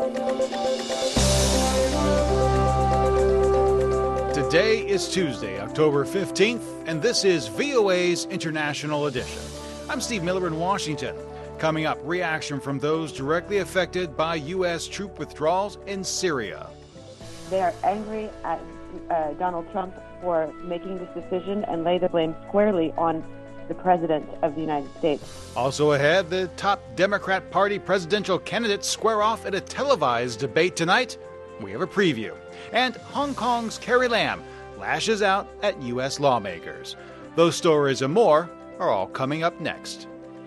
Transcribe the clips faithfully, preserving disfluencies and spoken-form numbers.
Today is Tuesday, October fifteenth, and this is V O A's International Edition. I'm Steve Miller in Washington. Coming up, reaction from those directly affected by U S troop withdrawals in Syria. They are angry at uh, Donald Trump for making this decision and lay the blame squarely on the President of the United States. Also ahead, the top Democrat Party presidential candidates square off at a televised debate tonight. We have a preview. And Hong Kong's Carrie Lam lashes out at U S lawmakers. Those stories and more are all coming up next.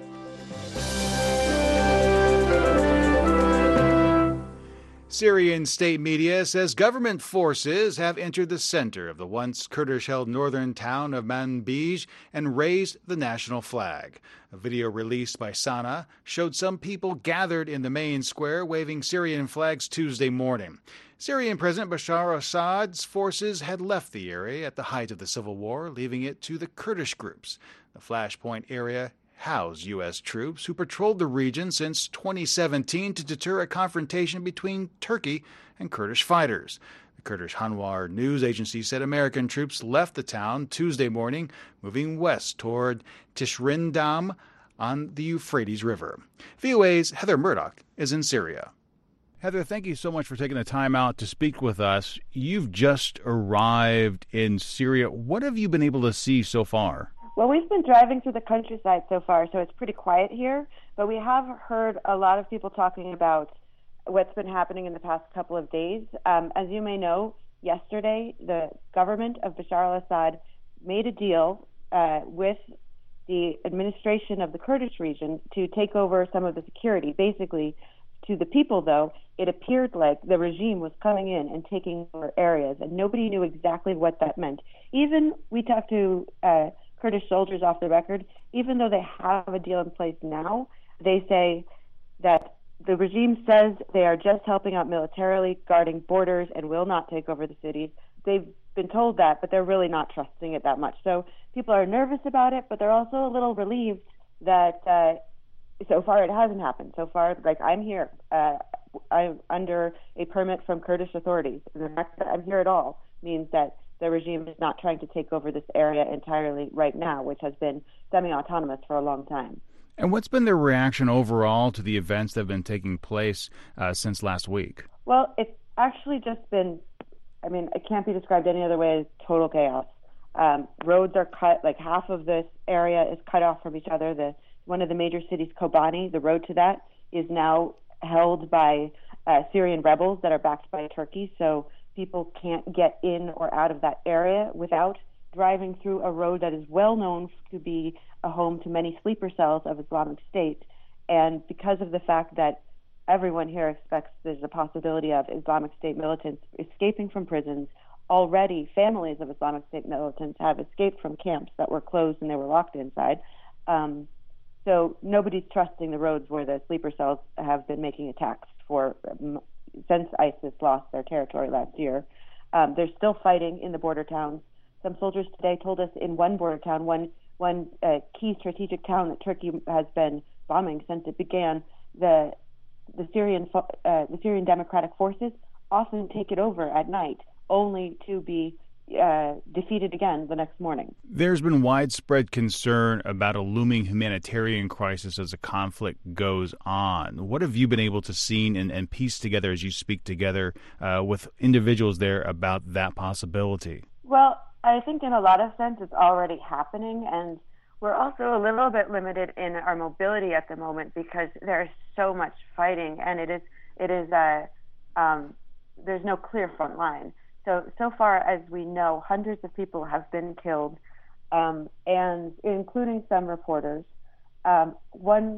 Syrian state media says government forces have entered the center of the once Kurdish-held northern town of Manbij and raised the national flag. A video released by Sana showed some people gathered in the main square waving Syrian flags Tuesday morning. Syrian President Bashar Assad's forces had left the area at the height of the civil war, leaving it to the Kurdish groups. The Flashpoint area housed U S troops who patrolled the region since twenty seventeen to deter a confrontation between Turkey and Kurdish fighters. The Kurdish Hanwar news agency said American troops left the town Tuesday morning, moving west toward Tishrindam on the Euphrates River. V O A's Heather Murdoch is in Syria. Heather, thank you so much for taking the time out to speak with us. You've just arrived in Syria. What have you been able to see so far? Well, we've been driving through the countryside so far, so it's pretty quiet here. But we have heard a lot of people talking about what's been happening in the past couple of days. Um, as you may know, yesterday, the government of Bashar al-Assad made a deal uh, with the administration of the Kurdish region to take over some of the security. Basically, to the people, though, it appeared like the regime was coming in and taking over areas, and nobody knew exactly what that meant. Even we talked to uh, Kurdish soldiers off the record, even though they have a deal in place now, they say that the regime says they are just helping out militarily, guarding borders, and will not take over the cities. They've been told that, but they're really not trusting it that much. So people are nervous about it, but they're also a little relieved that uh, so far it hasn't happened. So far, like, I'm here. Uh, I'm under a permit from Kurdish authorities. The fact that I'm here at all means that the regime is not trying to take over this area entirely right now, which has been semi-autonomous for a long time. And what's been the reaction overall to the events that have been taking place uh, since last week? Well, it's actually just been, I mean, it can't be described any other way as total chaos. Um, roads are cut, like half of this area is cut off from each other. The one of the major cities, Kobani, the road to that is now held by uh, Syrian rebels that are backed by Turkey. So people can't get in or out of that area without driving through a road that is well known to be a home to many sleeper cells of Islamic State. And because of the fact that everyone here expects there's a possibility of Islamic State militants escaping from prisons, already families of Islamic State militants have escaped from camps that were closed and they were locked inside. Um, so nobody's trusting the roads where the sleeper cells have been making attacks for um, since ISIS lost their territory last year. Um, they're still fighting in the border towns. Some soldiers today told us in one border town, one one uh, key strategic town that Turkey has been bombing since it began, the the Syrian uh, the Syrian Democratic Forces often take it over at night, only to be uh, defeated again the next morning. There's been widespread concern about a looming humanitarian crisis as the conflict goes on. What have you been able to see and, and piece together as you speak together uh, with individuals there about that possibility? Well, I think in a lot of sense it's already happening, and we're also a little bit limited in our mobility at the moment because there's so much fighting, and it is it is a um, there's no clear front line. So, so far as we know, hundreds of people have been killed, um, and including some reporters. Um, one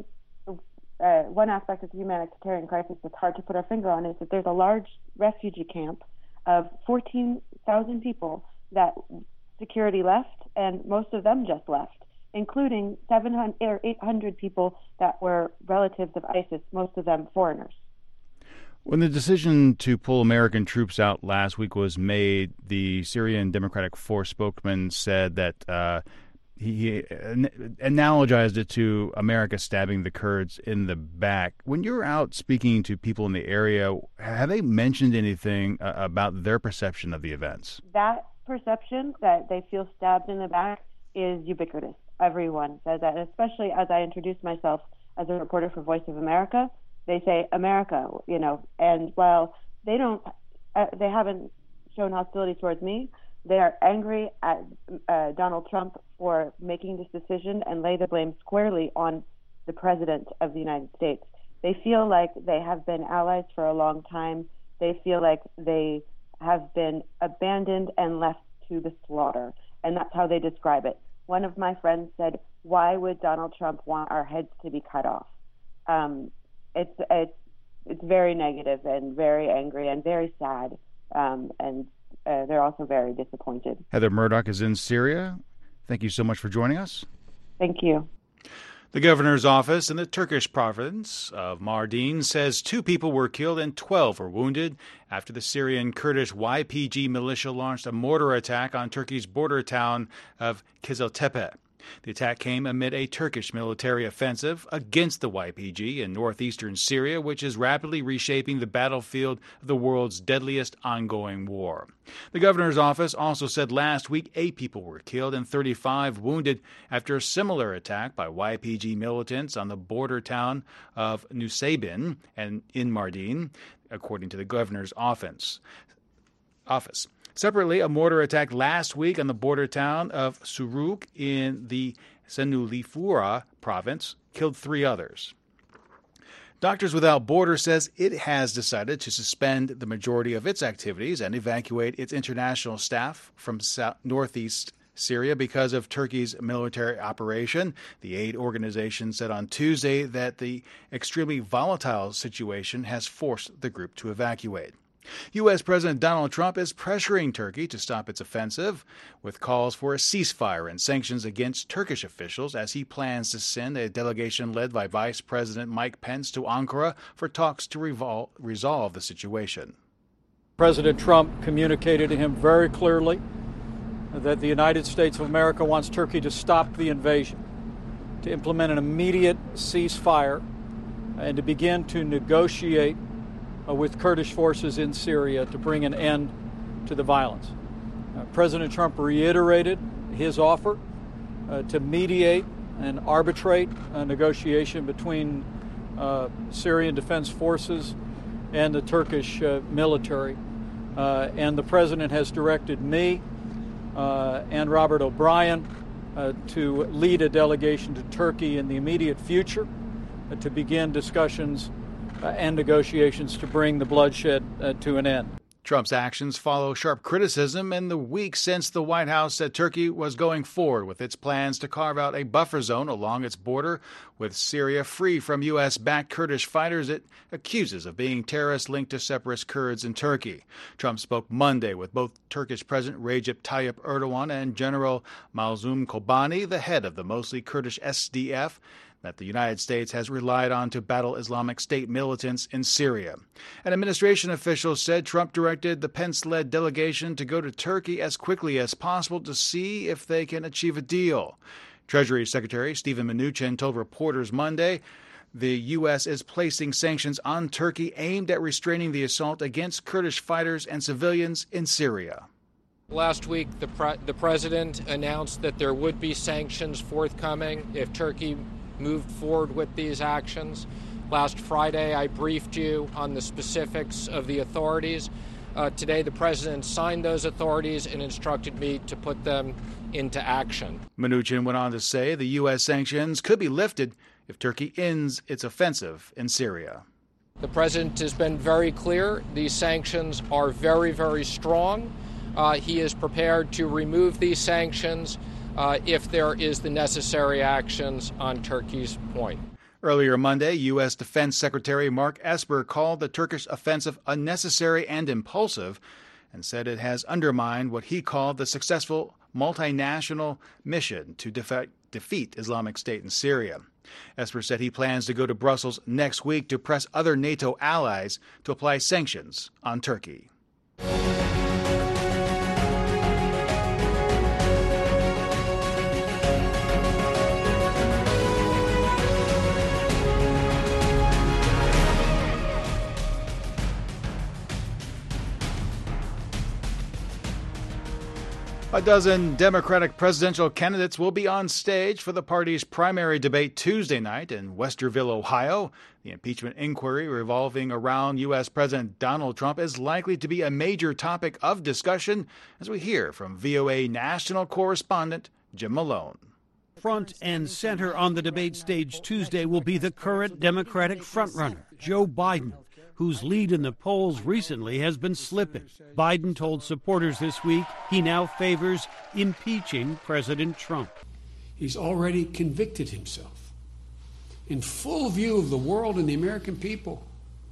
uh, one aspect of the humanitarian crisis that's hard to put our finger on is that there's a large refugee camp of fourteen thousand people that security left, and most of them just left, including seven hundred or eight hundred people that were relatives of ISIS, most of them foreigners. When the decision to pull American troops out last week was made, the Syrian Democratic Force spokesman said that uh, he analogized it to America stabbing the Kurds in the back. When you're out speaking to people in the area, have they mentioned anything uh, about their perception of the events? That perception that they feel stabbed in the back is ubiquitous. Everyone says that, especially as I introduce myself as a reporter for Voice of America. They say America, you know, and while they don't, uh, they haven't shown hostility towards me. They are angry at uh, Donald Trump for making this decision and lay the blame squarely on the President of the United States. They feel like they have been allies for a long time. They feel like they have been abandoned and left to the slaughter, and that's how they describe it. One of my friends said, "Why would Donald Trump want our heads to be cut off?" Um, it's it's it's very negative and very angry and very sad, um, and uh, they're also very disappointed. Heather Murdock is in Syria. Thank you so much for joining us. Thank you. The governor's office in the Turkish province of Mardin says two people were killed and twelve were wounded after the Syrian Kurdish Y P G militia launched a mortar attack on Turkey's border town of Kiziltepe. The attack came amid a Turkish military offensive against the Y P G in northeastern Syria, which is rapidly reshaping the battlefield of the world's deadliest ongoing war. The governor's office also said last week eight people were killed and thirty-five wounded after a similar attack by Y P G militants on the border town of Nusaybin and in Mardin, according to the governor's office. office. Separately, a mortar attack last week on the border town of Suruk in the Senulifura province killed three others. Doctors Without Borders says it has decided to suspend the majority of its activities and evacuate its international staff from south, northeast Syria because of Turkey's military operation. The aid organization said on Tuesday that the extremely volatile situation has forced the group to evacuate. U S. President Donald Trump is pressuring Turkey to stop its offensive, with calls for a ceasefire and sanctions against Turkish officials as he plans to send a delegation led by Vice President Mike Pence to Ankara for talks to revol- resolve the situation. President Trump communicated to him very clearly that the United States of America wants Turkey to stop the invasion, to implement an immediate ceasefire, and to begin to negotiate Uh, with Kurdish forces in Syria to bring an end to the violence. Uh, President Trump reiterated his offer uh, to mediate and arbitrate a negotiation between uh, Syrian Defense Forces and the Turkish uh, military. Uh, and the President has directed me uh, and Robert O'Brien uh, to lead a delegation to Turkey in the immediate future uh, to begin discussions Uh, and negotiations to bring the bloodshed uh, to an end. Trump's actions follow sharp criticism in the week since the White House said Turkey was going forward with its plans to carve out a buffer zone along its border with Syria free from U S-backed Kurdish fighters it accuses of being terrorists linked to separatist Kurds in Turkey. Trump spoke Monday with both Turkish President Recep Tayyip Erdogan and General Mazlum Kobani, the head of the mostly Kurdish S D F, that the United States has relied on to battle Islamic State militants in Syria. An administration official said Trump directed the Pence-led delegation to go to Turkey as quickly as possible to see if they can achieve a deal. Treasury Secretary Steven Mnuchin told reporters Monday the U S is placing sanctions on Turkey aimed at restraining the assault against Kurdish fighters and civilians in Syria. Last week, the, pre- the president announced that there would be sanctions forthcoming if Turkey moved forward with these actions. Last Friday, I briefed you on the specifics of the authorities. Uh, today, the president signed those authorities and instructed me to put them into action. Mnuchin went on to say the U S sanctions could be lifted if Turkey ends its offensive in Syria. The president has been very clear. These sanctions are very, very strong. Uh, he is prepared to remove these sanctions Uh, if there is the necessary actions on Turkey's point. Earlier Monday, U S. Defense Secretary Mark Esper called the Turkish offensive unnecessary and impulsive and said it has undermined what he called the successful multinational mission to defe- defeat Islamic State in Syria. Esper said he plans to go to Brussels next week to press other NATO allies to apply sanctions on Turkey. A dozen Democratic presidential candidates will be on stage for the party's primary debate Tuesday night in Westerville, Ohio. The impeachment inquiry revolving around U S. President Donald Trump is likely to be a major topic of discussion, as we hear from V O A national correspondent Jim Malone. Front and center on the debate stage Tuesday will be the current Democratic frontrunner, Joe Biden, whose lead in the polls recently has been slipping. Biden told supporters this week he now favors impeaching President Trump. He's already convicted himself. In full view of the world and the American people,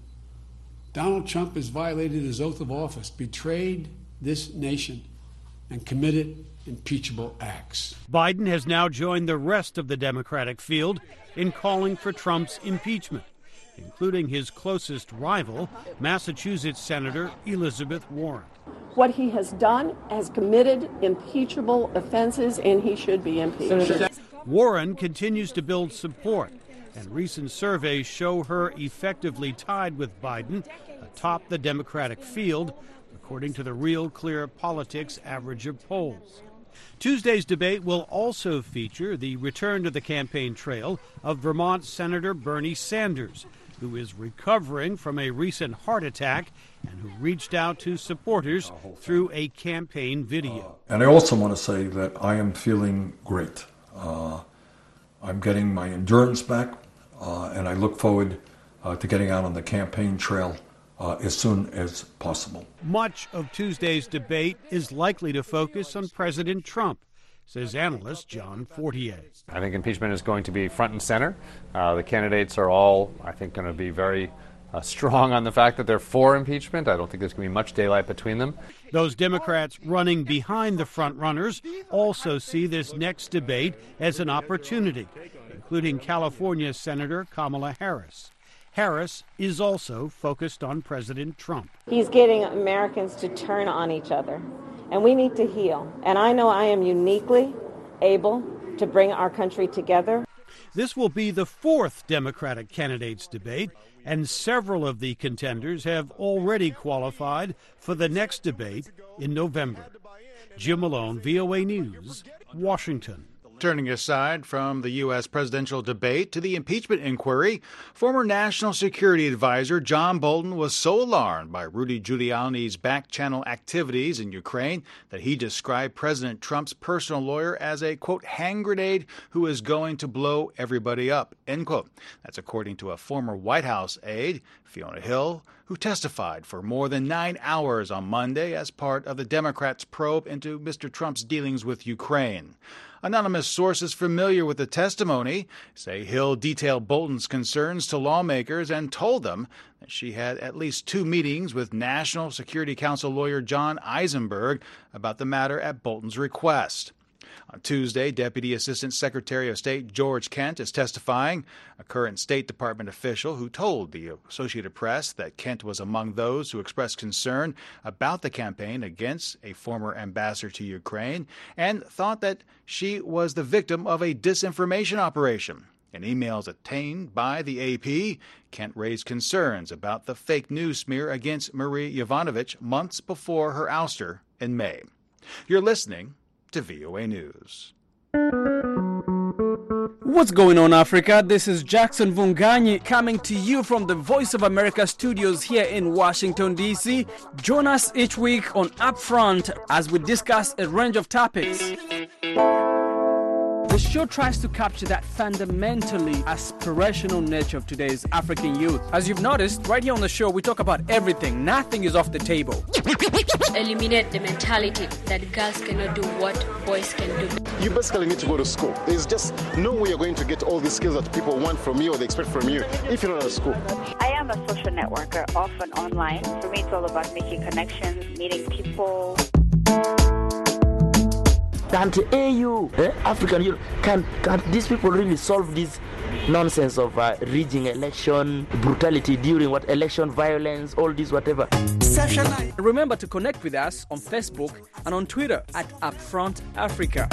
Donald Trump has violated his oath of office, betrayed this nation, and committed impeachable acts. Biden has now joined the rest of the Democratic field in calling for Trump's impeachment, including his closest rival, Massachusetts Senator Elizabeth Warren. What he has done has committed impeachable offenses, and he should be impeached. Warren continues to build support, and recent surveys show her effectively tied with Biden atop the Democratic field, according to the Real Clear Politics average of polls. Tuesday's debate will also feature the return to the campaign trail of Vermont Senator Bernie Sanders, who is recovering from a recent heart attack and who reached out to supporters through a campaign video. And I also want to say that I am feeling great. Uh, I'm getting my endurance back, uh, and I look forward uh, to getting out on the campaign trail uh, as soon as possible. Much of Tuesday's debate is likely to focus on President Trump, says analyst John Fortier. I think impeachment is going to be front and center. Uh, the candidates are all, I think, going to be very uh, strong on the fact that they're for impeachment. I don't think there's going to be much daylight between them. Those Democrats running behind the front runners also see this next debate as an opportunity, including California Senator Kamala Harris. Harris is also focused on President Trump. He's getting Americans to turn on each other, and we need to heal. And I know I am uniquely able to bring our country together. This will be the fourth Democratic candidates debate, and several of the contenders have already qualified for the next debate in November. Jim Malone, V O A News, Washington. Turning aside from the U S presidential debate to the impeachment inquiry, former National Security Advisor John Bolton was so alarmed by Rudy Giuliani's back-channel activities in Ukraine that he described President Trump's personal lawyer as a, quote, hand grenade who is going to blow everybody up, end quote. That's according to a former White House aide, Fiona Hill, who testified for more than nine hours on Monday as part of the Democrats' probe into Mister Trump's dealings with Ukraine. Anonymous sources familiar with the testimony say Hill detailed Bolton's concerns to lawmakers and told them that she had at least two meetings with National Security Council lawyer John Eisenberg about the matter at Bolton's request. On Tuesday, Deputy Assistant Secretary of State George Kent is testifying, a current State Department official who told the Associated Press that Kent was among those who expressed concern about the campaign against a former ambassador to Ukraine and thought that she was the victim of a disinformation operation. In emails obtained by the A P, Kent raised concerns about the fake news smear against Marie Yovanovitch months before her ouster in May. You're listening to V O A News. What's going on, Africa? This is Jackson Vunganyi coming to you from the Voice of America studios here in Washington, D C. Join us each week on Upfront as we discuss a range of topics. The show tries to capture that fundamentally aspirational nature of today's African youth. As you've noticed, right here on the show, we talk about everything. Nothing is off the table. Eliminate the mentality that girls cannot do what boys can do. You basically need to go to school. There's just no way you're going to get all these skills that people want from you or they expect from you if you're not at school. I am a social networker, often online. For me, it's all about making connections, meeting people. Can't A U, eh, African Union, can can't these people really solve this nonsense of uh, rigging election, brutality during what election, violence, all this whatever? Remember to connect with us on Facebook and on Twitter at Upfront Africa.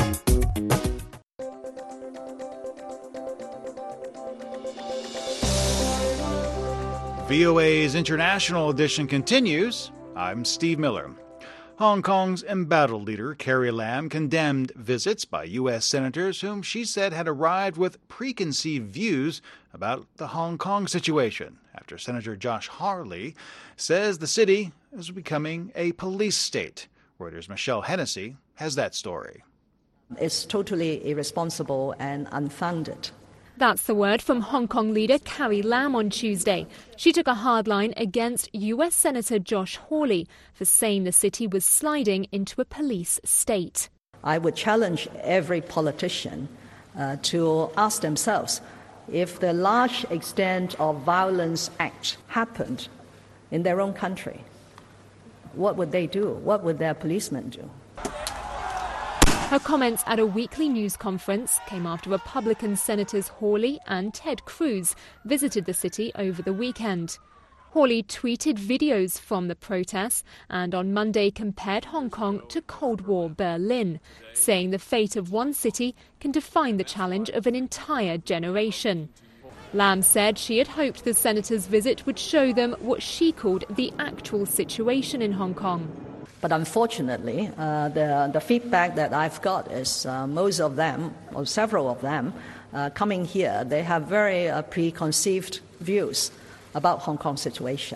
V O A's International Edition continues. I'm Steve Miller. Hong Kong's embattled leader, Carrie Lam, condemned visits by U S senators whom she said had arrived with preconceived views about the Hong Kong situation, after Senator Josh Hawley says the city is becoming a police state. Reuters' Michelle Hennessy has that story. It's totally irresponsible and unfounded. That's the word from Hong Kong leader Carrie Lam on Tuesday. She took a hard line against U S Senator Josh Hawley for saying the city was sliding into a police state. I would challenge every politician uh, to ask themselves if the large extent of violence act happened in their own country, what would they do? What would their policemen do? Her comments at a weekly news conference came after Republican Senators Hawley and Ted Cruz visited the city over the weekend. Hawley tweeted videos from the protests and on Monday compared Hong Kong to Cold War Berlin, saying the fate of one city can define the challenge of an entire generation. Lam said she had hoped the senators' visit would show them what she called the actual situation in Hong Kong. But unfortunately, uh, the, the feedback that I've got is uh, most of them, or several of them, uh, coming here, they have very uh, preconceived views about Hong Kong's situation.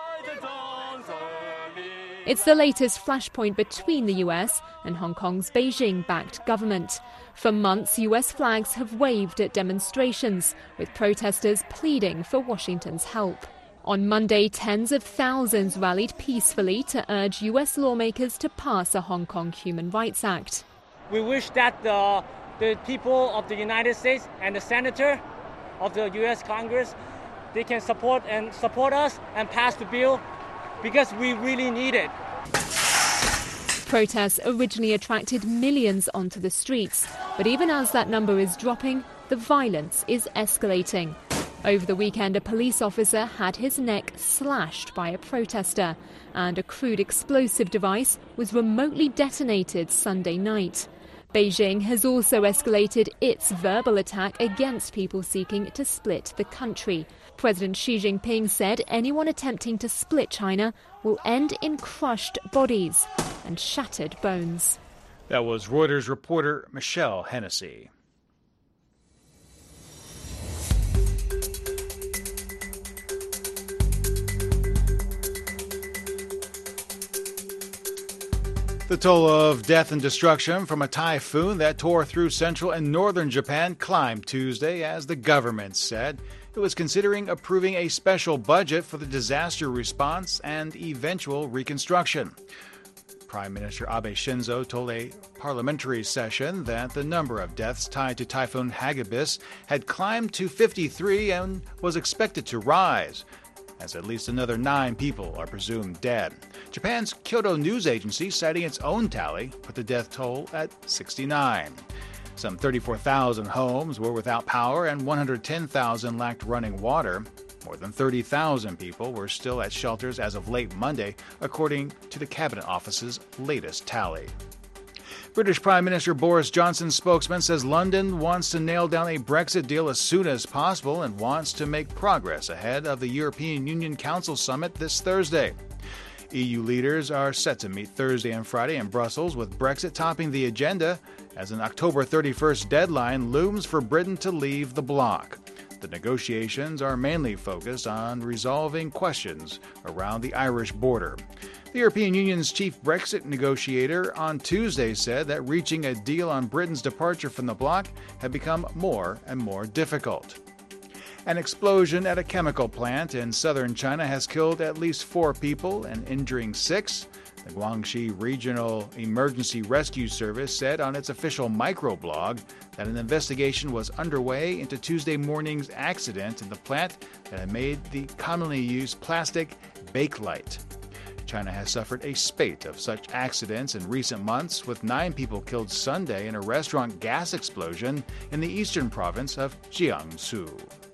It's the latest flashpoint between the U S and Hong Kong's Beijing-backed government. For months, U S flags have waved at demonstrations, with protesters pleading for Washington's help. On Monday, tens of thousands rallied peacefully to urge U S lawmakers to pass a Hong Kong Human Rights Act. We wish that the, the people of the United States and the senator of the U S Congress, they can support and support us and pass the bill because we really need it. Protests originally attracted millions onto the streets, but even as that number is dropping, the violence is escalating. Over the weekend, a police officer had his neck slashed by a protester, and a crude explosive device was remotely detonated Sunday night. Beijing has also escalated its verbal attack against people seeking to split the country. President Xi Jinping said anyone attempting to split China will end in crushed bodies and shattered bones. That was Reuters reporter Michelle Hennessy. The toll of death and destruction from a typhoon that tore through central and northern Japan climbed Tuesday as the government said it was considering approving a special budget for the disaster response and eventual reconstruction. Prime Minister Abe Shinzo told a parliamentary session that the number of deaths tied to Typhoon Hagibis had climbed to fifty-three and was expected to rise, as at least another nine people are presumed dead. Japan's Kyodo News Agency, citing its own tally, put the death toll at sixty-nine. Some thirty-four thousand homes were without power and one hundred ten thousand lacked running water. More than thirty thousand people were still at shelters as of late Monday, according to the Cabinet Office's latest tally. British Prime Minister Boris Johnson's spokesman says London wants to nail down a Brexit deal as soon as possible and wants to make progress ahead of the European Union Council summit this Thursday. E U leaders are set to meet Thursday and Friday in Brussels, with Brexit topping the agenda as an October thirty-first deadline looms for Britain to leave the bloc. The negotiations are mainly focused on resolving questions around the Irish border. The European Union's chief Brexit negotiator on Tuesday said that reaching a deal on Britain's departure from the bloc had become more and more difficult. An explosion at a chemical plant in southern China has killed at least four people and injuring six. The Guangxi Regional Emergency Rescue Service said on its official microblog that an investigation was underway into Tuesday morning's accident in the plant that had made the commonly used plastic Bakelite. China has suffered a spate of such accidents in recent months, with nine people killed Sunday in a restaurant gas explosion in the eastern province of Jiangsu.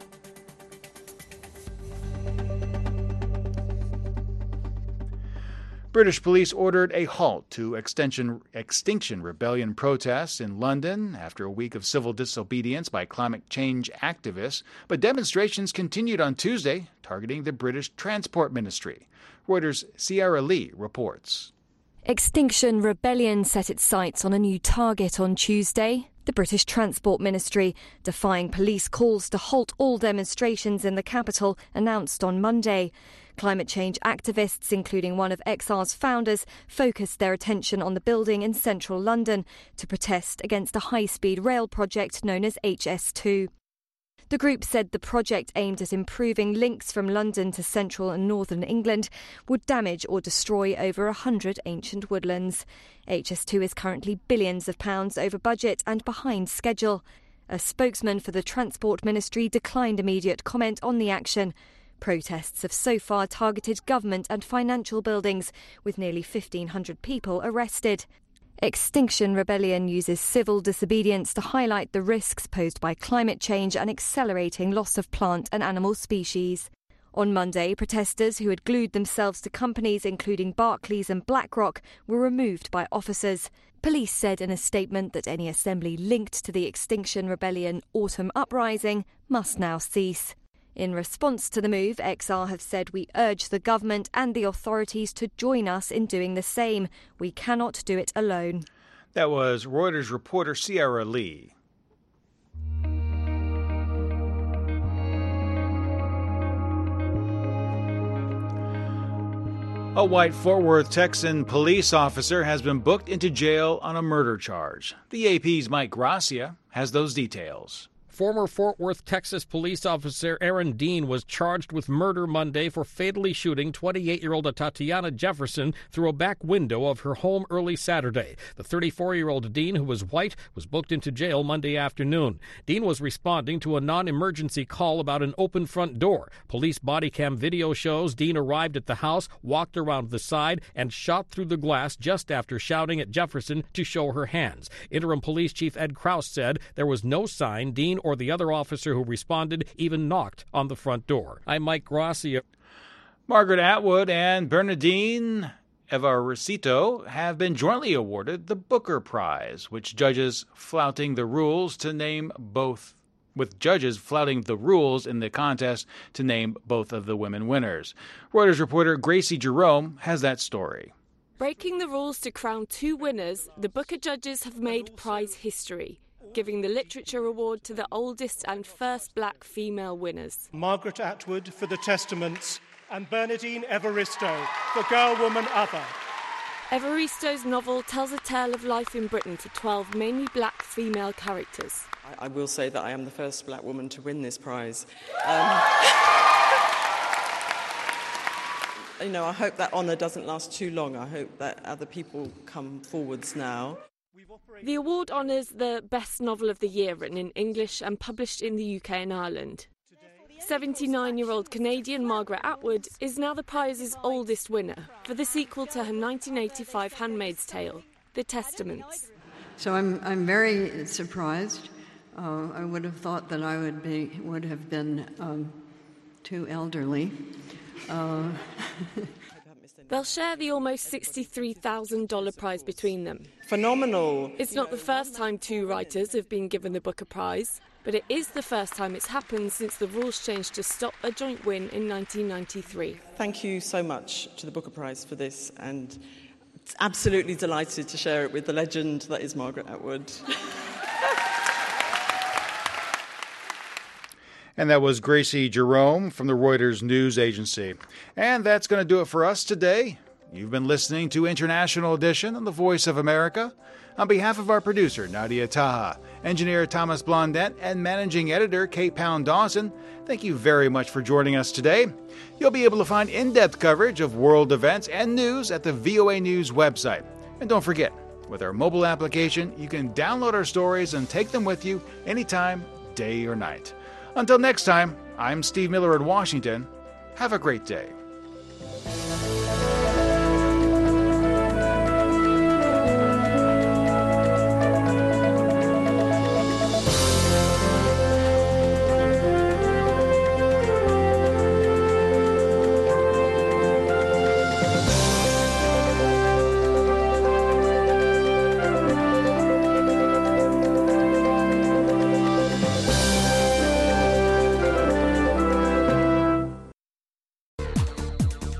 British police ordered a halt to Extinction, Extinction Rebellion protests in London after a week of civil disobedience by climate change activists, but demonstrations continued on Tuesday, targeting the British Transport Ministry. Reuters' Sierra Lee reports. Extinction Rebellion set its sights on a new target on Tuesday. The British Transport Ministry, defying police calls to halt all demonstrations in the capital, announced on Monday. Climate change activists, including one of X R's founders, focused their attention on the building in central London to protest against a high-speed rail project known as H S two. The group said the project aimed at improving links from London to central and northern England would damage or destroy over a hundred ancient woodlands. H S two is currently billions of pounds over budget and behind schedule. A spokesman for the Transport Ministry declined immediate comment on the action. Protests have so far targeted government and financial buildings, with nearly fifteen hundred people arrested. Extinction Rebellion uses civil disobedience to highlight the risks posed by climate change and accelerating loss of plant and animal species. On Monday, protesters who had glued themselves to companies including Barclays and BlackRock were removed by officers. Police said in a statement that any assembly linked to the Extinction Rebellion autumn uprising must now cease. In response to the move, X R have said, "We urge the government and the authorities to join us in doing the same. We cannot do it alone." That was Reuters reporter Sierra Lee. A white Fort Worth Texan police officer has been booked into jail on a murder charge. The A P's Mike Gracia has those details. Former Fort Worth, Texas police officer Aaron Dean was charged with murder Monday for fatally shooting twenty-eight-year-old Tatiana Jefferson through a back window of her home early Saturday. The thirty-four-year-old Dean, who was white, was booked into jail Monday afternoon. Dean was responding to a non-emergency call about an open front door. Police body cam video shows Dean arrived at the house, walked around the side, and shot through the glass just after shouting at Jefferson to show her hands. Interim Police Chief Ed Kraus said there was no sign Dean or the other officer who responded even knocked on the front door. I'm Mike Gracia. Margaret Atwood and Bernardine Evaristo have been jointly awarded the Booker Prize, which judges flouting the rules to name both with judges flouting the rules in the contest to name both of the women winners. Reuters reporter Gracie Jerome has that story. Breaking the rules to crown two winners, the Booker judges have made prize history, giving the Literature Award to the oldest and first black female winners. Margaret Atwood for The Testaments and Bernardine Evaristo for Girl, Woman, Other. Evaristo's novel tells a tale of life in Britain for twelve mainly black female characters. I, I will say that I am the first black woman to win this prize. Um, you know, I hope that honour doesn't last too long. I hope that other people come forwards now. The award honours the best novel of the year written in English and published in the U K and Ireland. seventy-nine-year-old Canadian Margaret Atwood is now the prize's oldest winner for the sequel to her nineteen eighty-five Handmaid's Tale, The Testaments. So I'm I'm very surprised. Uh, I would have thought that I would be would have been um, too elderly. Uh, They'll share the almost sixty-three thousand dollars prize between them. Phenomenal. It's not the first time two writers have been given the Booker Prize, but it is the first time it's happened since the rules changed to stop a joint win in nineteen ninety-three. Thank you so much to the Booker Prize for this, and absolutely delighted to share it with the legend that is Margaret Atwood. And that was Gracie Jerome from the Reuters News Agency. And that's going to do it for us today. You've been listening to International Edition on the Voice of America. On behalf of our producer, Nadia Taha, engineer Thomas Blondet, and managing editor Kate Pound Dawson, thank you very much for joining us today. You'll be able to find in-depth coverage of world events and news at the V O A News website. And don't forget, with our mobile application, you can download our stories and take them with you anytime, day or night. Until next time, I'm Steve Miller in Washington. Have a great day.